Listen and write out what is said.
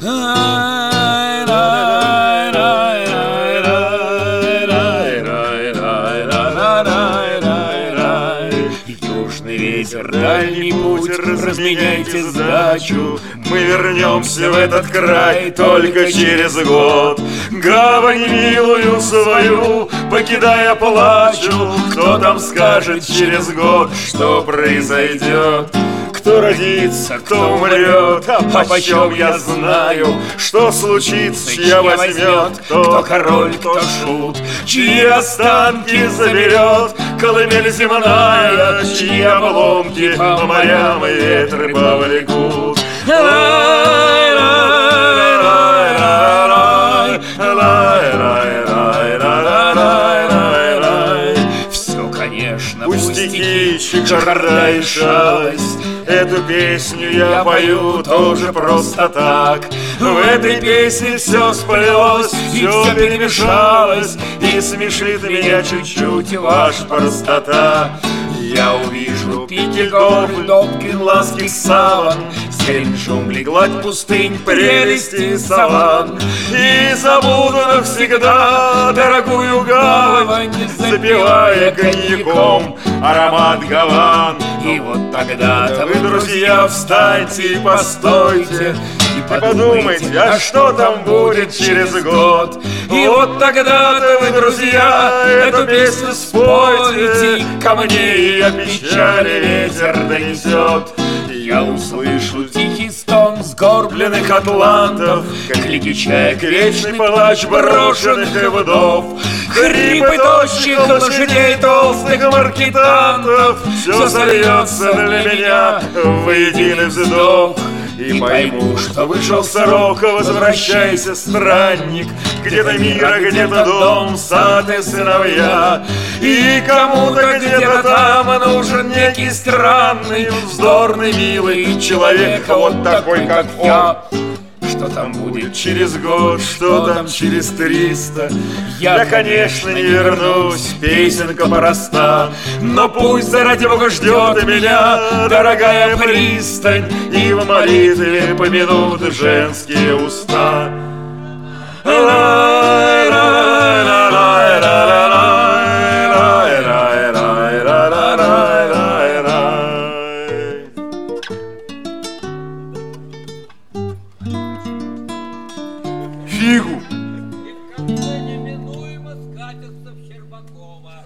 Южный ветер, дальний путь, разменяйте сдачу. Мы вернемся в этот край только через год. Гавань милую свою покидая, плачу. Кто там скажет через год, что произойдет? Кто родится, кто умрет, а почем я знаю, что случится, чья возьмет, кто король, кто шут, чьи останки заберет колымель земная, чьи обломки по морям и ветры повлекут. Все, конечно, пустяки, чехарда и шалость. Эту песню я пою тоже просто так. В этой песне все сплелось, все перемешалось, и смешит меня чуть-чуть ваша простота. Я увижу пики гор, Добкин, ласки саван, зелень джунглей, гладь пустынь, прелести саван. И забуду навсегда дорогую гавань, запивая коньяком аромат гаван. И вот тогда-то вы, друзья, встаньте и постойте, и подумайте, а что там будет через год. И вот тогда-то вы, друзья, эту песню спойте, ко мне ее печали ветер донесет. Я услышу тихий стон сгорбленных атлантов, крики чаек, вечный плач брошенных вдов, хрипы тощих лошадей, толстых маркетантов. Все сольется для меня в единый вздох. И пойму, что вышел сорок, возвращайся, странник. Где-то мир, а где-то дом, сад и сыновья. И кому-то где-то там нужен некий странный, вздорный, милый человек, вот такой, как я. Что там будет через год, что там через 300? Я, конечно, не вернусь, песенка проста, но пусть ради Бога ждет меня дорогая пристань, и в молитве помянут женские уста.